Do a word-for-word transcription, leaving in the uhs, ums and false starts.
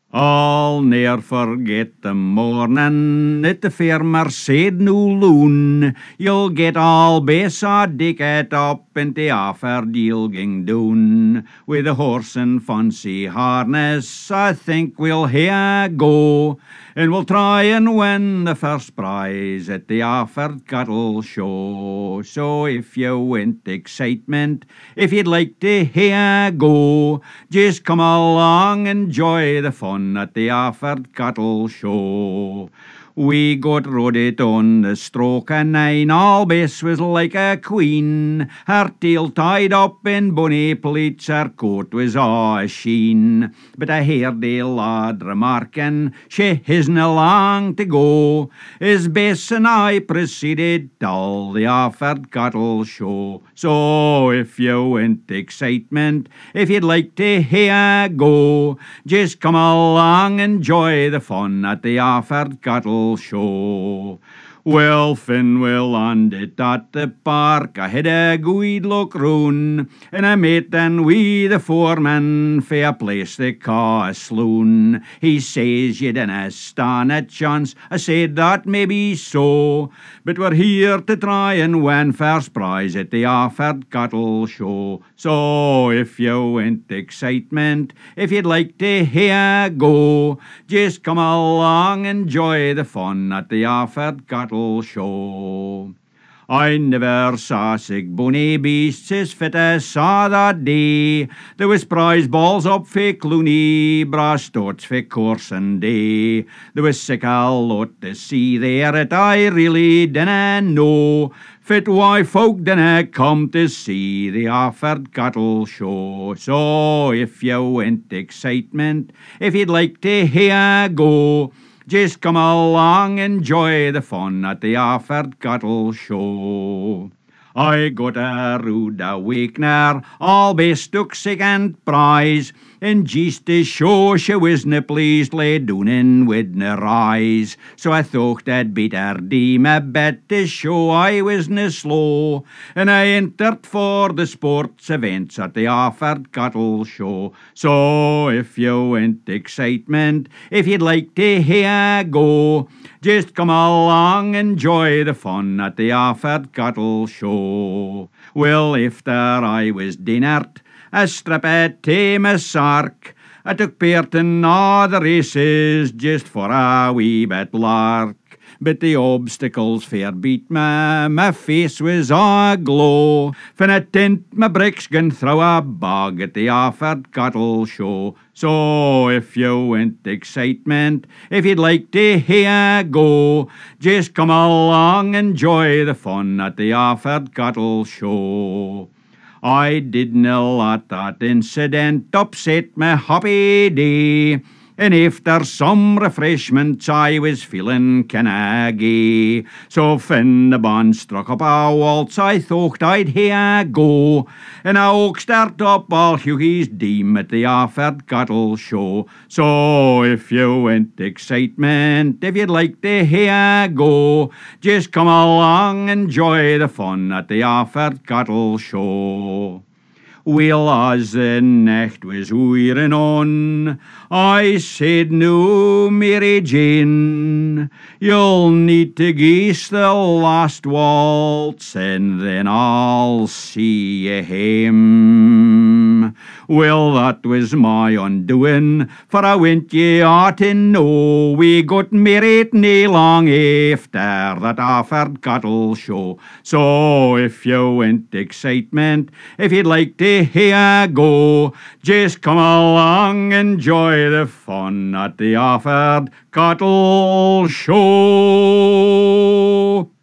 I'll ne'er forget the morning at the farmer said no loon. You'll get all besodicket up in the Offerdale ging down. With a horse and fancy harness, I think we'll here go. And we'll try and win the first prize at the Offord Cattle Show. So if you want excitement, if you'd like to hear go, just come along, enjoy the fun at the Offord Cattle Show. We got roaded on the stroke and nine, all Bess was like a queen. Her tail tied up in bonny pleats, her coat was all a sheen. But I heard the lad remarking, she hisna long to go, as Bess and I proceeded till the Offord Cattle Show. So if you want excitement, if you'd like to hear go, just come along, enjoy the fun at the Offord Cattle Show. Well, Finn, we landed at the park. I had a good look round, and I met and we the foreman fair place they call a sloon. He says you dinna stand a chance. I said that may be so, but we're here to try and win first prize at the Offord Cattle Show. So if you want excitement, if you'd like to hear go, just come along, enjoy the fun at the Offord Cattle Show. I never saw sig bonny beasts as fit as saw that day. There was prize balls up for Clooney, brass torts for Corson Day. There was sick a lot to see there that I really dinna know. Fit why folk dinna come to see the Offord Cattle Show. So if you want excitement, if you'd like to hear go, just come along, enjoy the fun at the Offord Cattle Show. I got a rude awakener, all best took second prize, and just to show she wasna pleased, lay down in with her eyes. So I thought I'd better do my bit to show I wasna slow, and I entered for the sports events at the Offord Cattle Show. So if you want excitement, if you'd like to hear go, just come along, enjoy the fun at the Offord Cattle Show. Well, after I was dinnered, a strip at Thames Sark, I took part in all the races just for a wee bit lark. But the obstacles fair beat me, my face was all aglow. Fin a tent my bricks gan throw a bog at the Offord Cattle Show. So if you want excitement, if you'd like to hear go, just come along, enjoy the fun at the Offord Cattle Show. I didna let that incident upset my happy day, and after some refreshments I was feeling kinda gay. So fin the band struck up a waltz, I thought I'd hear go, and I oxed up all Hughie's deem at the Offord Cattle Show. So if you want excitement, if you'd like to hear go, just come along, enjoy the fun at the Offord Cattle Show. Well, as the night was wearing on, I said, no, Mary Jane, you'll need to guess the last waltz, and then I'll see you hame. Well, that was my undoing, for I went ye ought to know, we got married nae long after that Offord Cattle Show. So if you want excitement, if you'd like to hear go, just come along, enjoy the fun at the Offord Cattle Show.